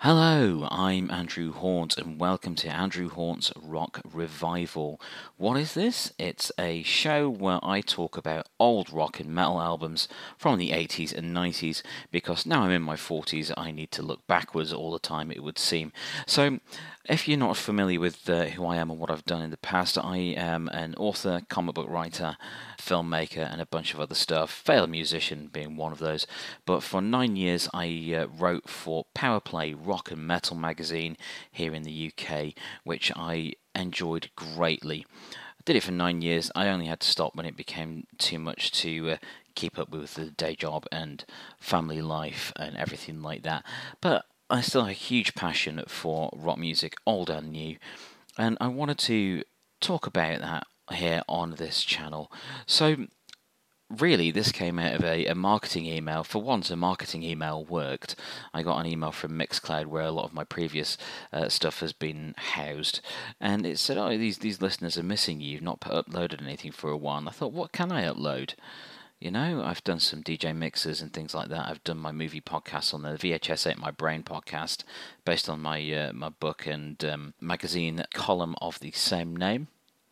Hello, I'm Andrew Haunt, and welcome to Andrew Haunt's Rock Revival. What is this? It's a show where I talk about old rock and metal albums from the 80s and 90s, because now I'm in my 40s, I need to look backwards all the time, it would seem. So, if you're not familiar with who I am and what I've done in the past, I am an author, comic book writer, filmmaker, and a bunch of other stuff, failed musician being one of those. But for 9 years, I wrote for Powerplay Rock and Metal magazine here in the UK, which I enjoyed greatly. I did it for 9 years. I only had to stop when it became too much to keep up with the day job and family life and everything like that. But I still have a huge passion for rock music, old and new, and I wanted to talk about that here on this channel. So, really, this came out of a marketing email. For once, a marketing email worked. I got an email from Mixcloud where a lot of my previous stuff has been housed, and it said, "Oh, these listeners are missing you. You've not uploaded anything for a while." And I thought, what can I upload? I've done some DJ mixes and things like that. I've done my movie podcast on the VHS 8 My Brain podcast, based on my book and magazine column of the same name.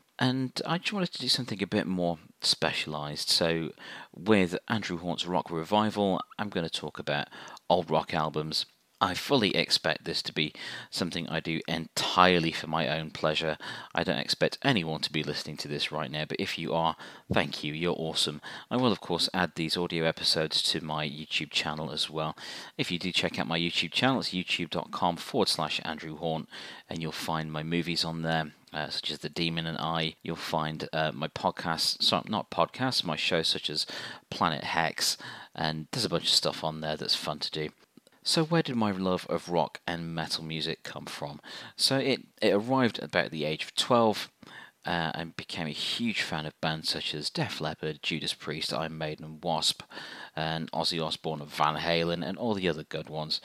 And I just wanted to do something a bit more specialised. So, with Andrew Haunt's Rock Revival, I'm going to talk about old rock albums. I fully expect this to be something I do entirely for my own pleasure. I don't expect anyone to be listening to this right now, but if you are, thank you, you're awesome. I will, of course, add these audio episodes to my YouTube channel as well. If you do check out my YouTube channel, it's youtube.com/Andrew Haunt, and you'll find my movies on there. Such as The Demon and I. You'll find my podcasts, sorry, not podcasts, my shows such as Planet Hex, and there's a bunch of stuff on there that's fun to do. So where did my love of rock and metal music come from? So it arrived about the age of 12, and became a huge fan of bands such as Def Leppard, Judas Priest, Iron Maiden, Wasp, and Ozzy Osbourne of Van Halen, and all the other good ones.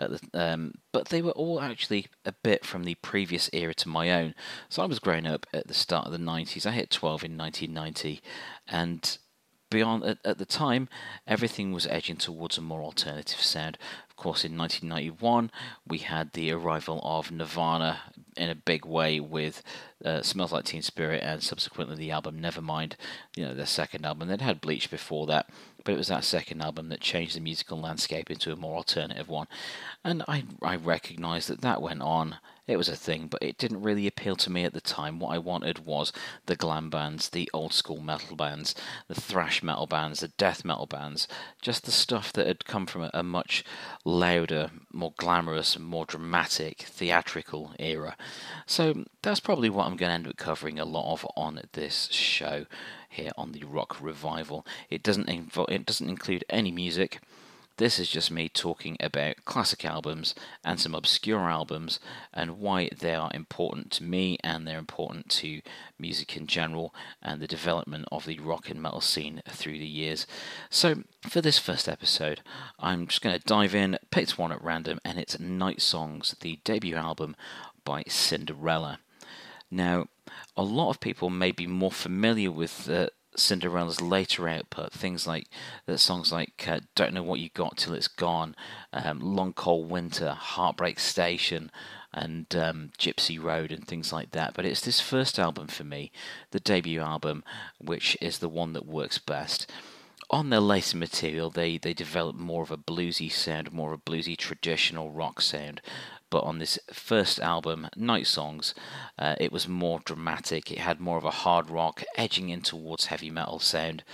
But they were all actually a bit from the previous era to my own. So I was growing up at the start of the 90s. I hit 12 in 1990, and beyond at the time, everything was edging towards a more alternative sound. Of course, in 1991, we had the arrival of Nirvana in a big way with Smells Like Teen Spirit, and subsequently the album Nevermind, their second album. They'd had Bleach before that, but it was that second album that changed the musical landscape into a more alternative one. And I recognised that went on. It was a thing, but it didn't really appeal to me at the time. What I wanted was the glam bands, the old school metal bands, the thrash metal bands, the death metal bands, just the stuff that had come from a much louder, more glamorous, more dramatic, theatrical era. So that's probably what I'm going to end up covering a lot of on this show here on the Rock Revival. It doesn't include any music. This is just me talking about classic albums and some obscure albums and why they are important to me and they're important to music in general and the development of the rock and metal scene through the years. So, for this first episode, I'm just going to dive in, picked one at random, and it's Night Songs, the debut album by Cinderella. Now, a lot of people may be more familiar with Cinderella's later output, things like songs like Don't Know What You Got Till It's Gone, Long Cold Winter, Heartbreak Station, and Gypsy Road and things like that. But it's this first album for me, the debut album, which is the one that works best. On their later material, they developed more of a bluesy sound, more of a bluesy traditional rock sound. But on this first album, Night Songs, it was more dramatic. It had more of a hard rock, edging in towards heavy metal sound,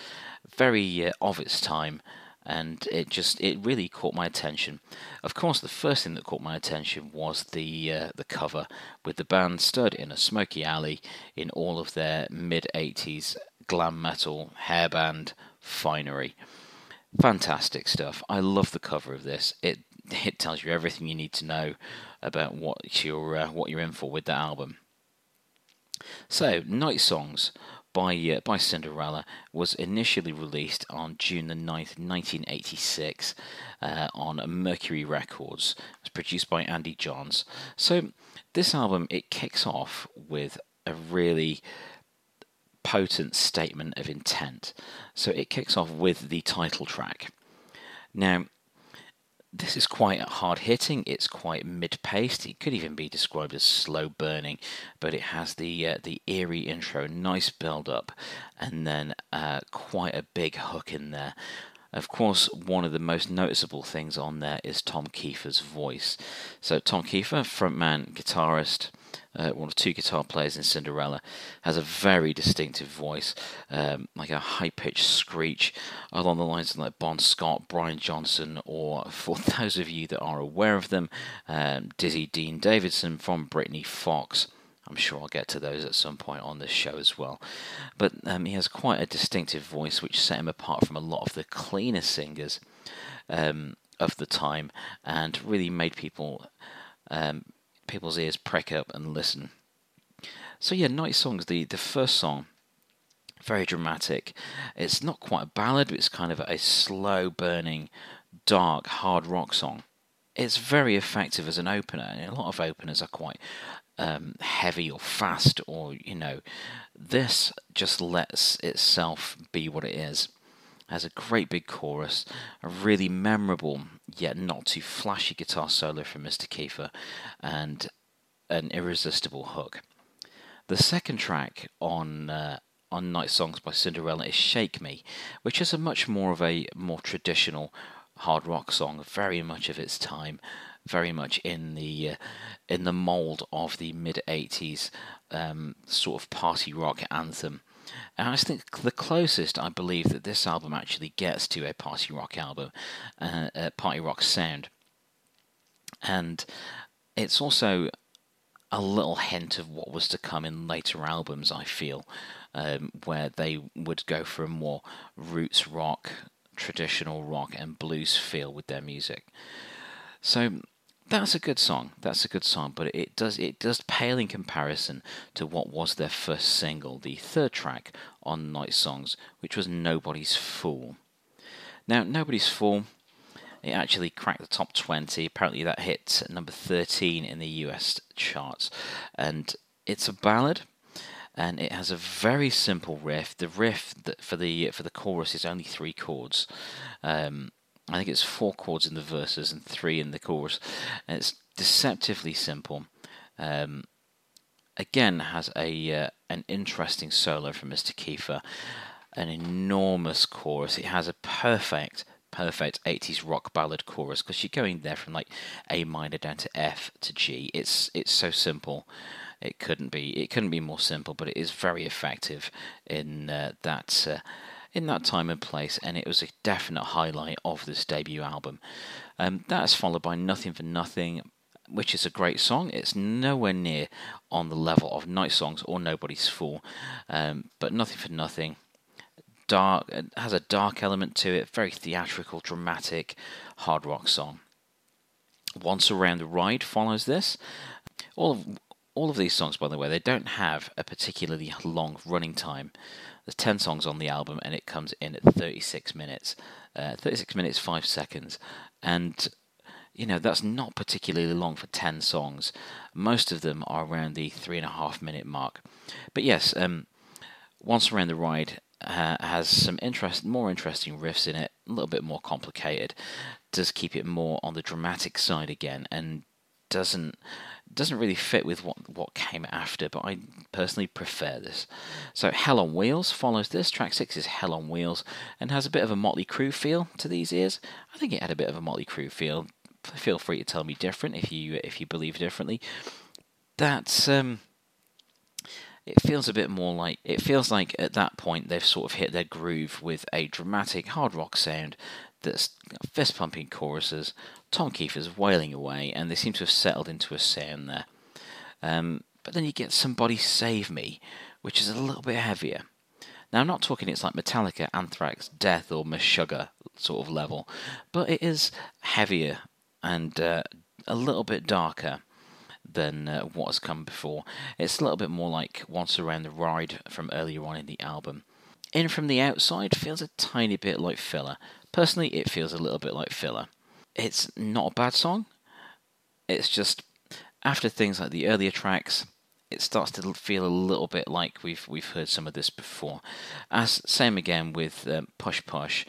very of its time, and it really caught my attention. Of course, the first thing that caught my attention was the cover, with the band stood in a smoky alley in all of their mid-80s glam metal hairband finery. Fantastic stuff. I love the cover of this. It tells you everything you need to know about what you're in for with that album. So, Night Songs by Cinderella was initially released on June the 9th, 1986 on Mercury Records. It was produced by Andy Johns. So, this album, it kicks off with a really potent statement of intent. So it kicks off with the title track. Now, This is quite hard hitting. It's quite mid-paced. It could even be described as slow burning, but it has the eerie intro, nice build up, and then quite a big hook in there. Of course, one of the most noticeable things on there is Tom Kiefer's voice. So Tom Kiefer, frontman, guitarist, one of two guitar players in Cinderella, has a very distinctive voice, like a high-pitched screech along the lines of like Bon Scott, Brian Johnson, or for those of you that are aware of them, Dizzy Dean Davidson from Britny Fox. I'm sure I'll get to those at some point on this show as well. But he has quite a distinctive voice which set him apart from a lot of the cleaner singers of the time and really made people's ears prick up and listen. So yeah, Night Songs, the first song, very dramatic. It's not quite a ballad, but it's kind of a slow burning, dark, hard rock song. It's very effective as an opener, and a lot of openers are quite heavy or fast, or this just lets itself be what it is. Has a great big chorus, a really memorable yet not too flashy guitar solo from Mr. Kiefer, and an irresistible hook. The second track on Night Songs by Cinderella is Shake Me, which is a much more traditional hard rock song, very much of its time, very much in the mold of the mid-80s sort of party rock anthem. And I think the closest I believe that this album actually gets to a party rock album, a party rock sound. And it's also a little hint of what was to come in later albums, I feel, where they would go for a more roots rock, traditional rock and blues feel with their music. So that's a good song. But it does pale in comparison to what was their first single, the third track on Night Songs, which was Nobody's Fool. Now, Nobody's Fool, it actually cracked the top 20. Apparently that hit number 13 in the US charts. And it's a ballad, and it has a very simple riff. The riff for the chorus is only 3 chords. I think it's 4 chords in the verses and 3 in the chorus. And it's deceptively simple. Again, has an interesting solo from Mr. Kiefer, an enormous chorus. It has a perfect 80s rock ballad chorus, because you're going there from like A minor down to F to G. It's so simple. It couldn't be more simple, but it is very effective in that time and place, and it was a definite highlight of this debut album. That's followed by Nothing for Nothing, which is a great song. It's nowhere near on the level of Night Songs or Nobody's Fool, but Nothing for Nothing, dark, it has a dark element to it, very theatrical, dramatic, hard rock song. Once Around the Ride follows this. All of these songs, by the way, they don't have a particularly long running time. There's 10 songs on the album, and it comes in at 36 minutes. 36 minutes, 5 seconds. And, that's not particularly long for 10 songs. Most of them are around the 3.5 minute mark. But yes, Once Around the Ride has some more interesting riffs in it, a little bit more complicated. Does keep it more on the dramatic side again, and doesn't really fit with what came after, but I personally prefer this. So Hell on Wheels follows this. Track 6 is Hell on Wheels, and has a bit of a Motley Crue feel to these ears. I think it had a bit of a Motley Crue feel. Feel free to tell me different if you believe differently. That's it feels like at that point they've sort of hit their groove with a dramatic hard rock sound that's fist pumping choruses. Tom Kiefer's wailing away, and they seem to have settled into a sound there. But then you get Somebody Save Me, which is a little bit heavier. Now, I'm not talking it's like Metallica, Anthrax, Death, or Meshuggah sort of level, but it is heavier and a little bit darker than what has come before. It's a little bit more like Once Around the Ride from earlier on in the album. In From the Outside feels a tiny bit like filler. Personally, it feels a little bit like filler. It's not a bad song. It's just, after things like the earlier tracks, it starts to feel a little bit like we've heard some of this before. Same again with Push Push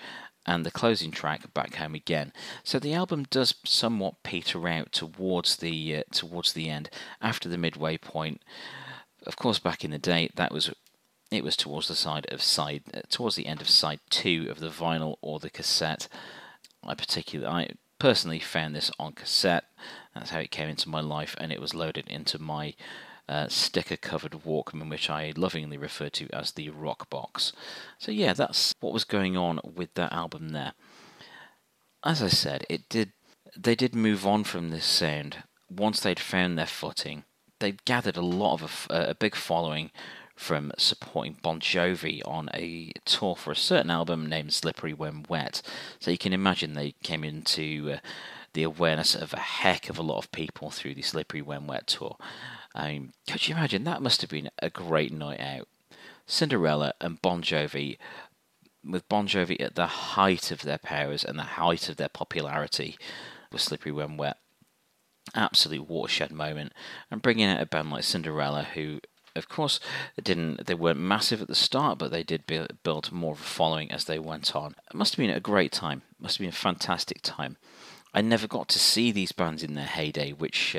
and the closing track, Back Home Again. So the album does somewhat peter out towards the end, after the midway point. Of course, back in the day, it was towards towards the end of side 2 of the vinyl or the cassette. I personally found this on cassette. That's how it came into my life, and it was loaded into my sticker-covered Walkman, which I lovingly refer to as the Rock Box. So yeah, that's what was going on with that album there. As I said, they did move on from this sound once they'd found their footing. They'd gathered a big following from supporting Bon Jovi on a tour for a certain album named Slippery When Wet. So you can imagine they came into the awareness of a heck of a lot of people through the Slippery When Wet tour. Could you imagine? That must have been a great night out. Cinderella and Bon Jovi, with Bon Jovi at the height of their powers and the height of their popularity with Slippery When Wet. Absolute watershed moment. And bringing out a band like Cinderella, who, of course, they weren't massive at the start, but they did build more of a following as they went on. It must have been a great time. It must have been a fantastic time. I never got to see these bands in their heyday, which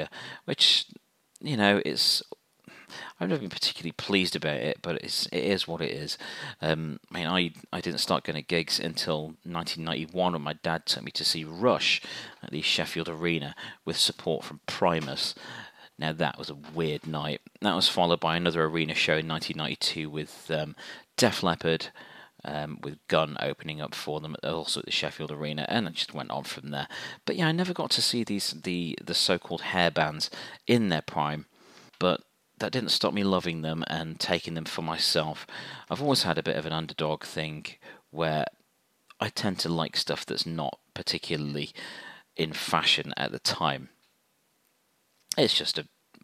I've never been particularly pleased about it, but it is what it is. I didn't start going to gigs until 1991 when my dad took me to see Rush at the Sheffield Arena with support from Primus. Now that was a weird night. That was followed by another arena show in 1992 with Def Leppard, with Gun opening up for them, also at the Sheffield Arena, and it just went on from there. But yeah, I never got to see the so-called hair bands in their prime, but that didn't stop me loving them and taking them for myself. I've always had a bit of an underdog thing where I tend to like stuff that's not particularly in fashion at the time. It's just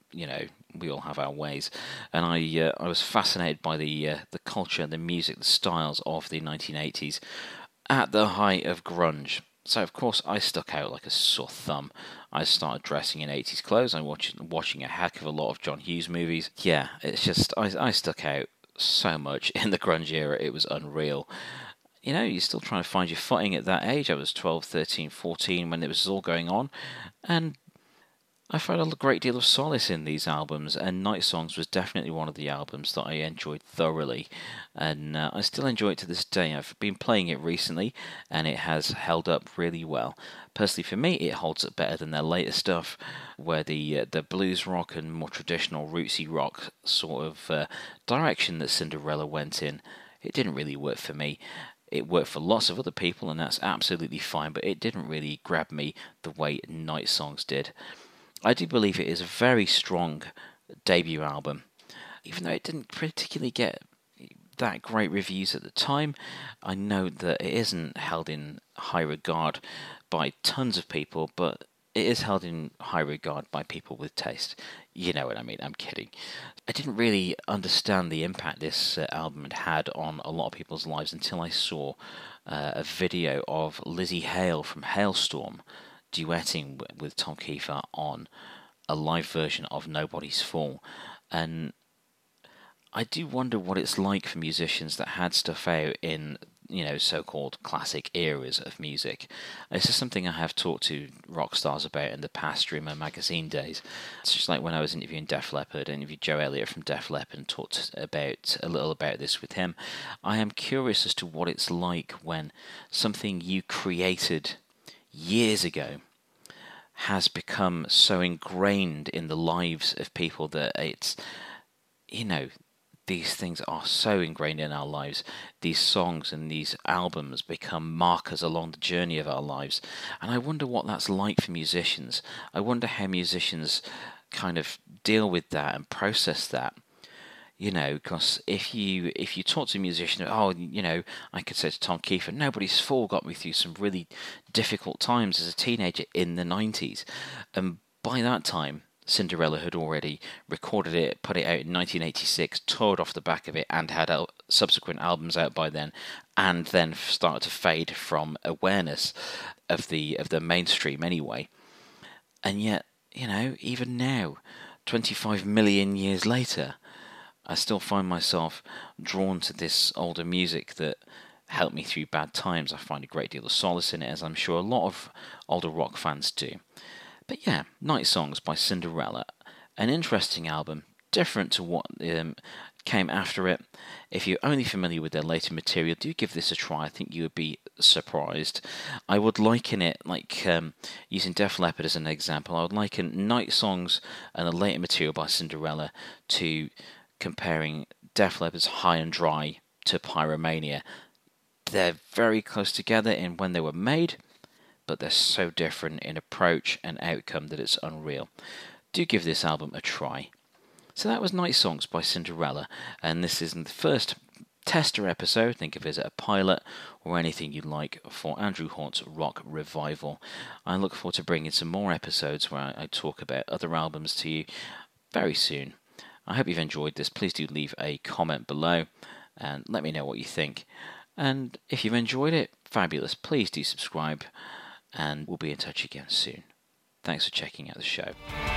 we all have our ways, and I was fascinated by the culture, the music, the styles of the 1980s at the height of grunge. So of course I stuck out like a sore thumb. I started dressing in 80s clothes. I watching a heck of a lot of John Hughes movies. Yeah, it's just I stuck out so much in the grunge era. It was unreal. You're still trying to find your footing at that age. I was 12, 13, 14 when it was all going on, and I found a great deal of solace in these albums, and Night Songs was definitely one of the albums that I enjoyed thoroughly, and I still enjoy it to this day. I've been playing it recently, and it has held up really well. Personally, for me, it holds up better than their later stuff, where the blues rock and more traditional rootsy rock sort of direction that Cinderella went in, it didn't really work for me. It worked for lots of other people, and that's absolutely fine, but it didn't really grab me the way Night Songs did. I do believe it is a very strong debut album, even though it didn't particularly get that great reviews at the time. I know that it isn't held in high regard by tons of people, but it is held in high regard by people with taste. You know what I mean, I'm kidding. I didn't really understand the impact this album had had on a lot of people's lives until I saw a video of Lizzie Hale from Halestorm duetting with Tom Kiefer on a live version of Nobody's Fall, and I do wonder what it's like for musicians that had stuff out in so-called classic eras of music. This is something I have talked to rock stars about in the past during my magazine days. It's just like when I was interviewing Def Leppard, I interviewed Joe Elliott from Def Leppard and talked a little about this with him. I am curious as to what it's like when something you created years ago has become so ingrained in the lives of people that it's, these things are so ingrained in our lives. These songs and these albums become markers along the journey of our lives. And I wonder what that's like for musicians. I wonder how musicians kind of deal with that and process that. Because if you talk to a musician, I could say to Tom Kiefer, Nobody's Fall got me through some really difficult times as a teenager in the 90s. And by that time, Cinderella had already recorded it, put it out in 1986, toured off the back of it, and had subsequent albums out by then, and then started to fade from awareness of the mainstream anyway. And yet, even now, 25 million years later, I still find myself drawn to this older music that helped me through bad times. I find a great deal of solace in it, as I'm sure a lot of older rock fans do. But yeah, Night Songs by Cinderella, an interesting album, different to what came after it. If you're only familiar with their later material, do give this a try. I think you would be surprised. I would liken it, like using Def Leppard as an example, I would liken Night Songs and the later material by Cinderella to comparing Def Leppard's High and Dry to Pyromania. They're very close together in when they were made, but they're so different in approach and outcome that it's unreal. Do give this album a try. So that was Night Songs by Cinderella, and this is the first tester episode. Think of it as a pilot or anything you like for Andrew Haunt's Rock Revival. I look forward to bringing some more episodes where I talk about other albums to you very soon. I hope you've enjoyed this. Please do leave a comment below and let me know what you think. And if you've enjoyed it, fabulous. Please do subscribe, and we'll be in touch again soon. Thanks for checking out the show.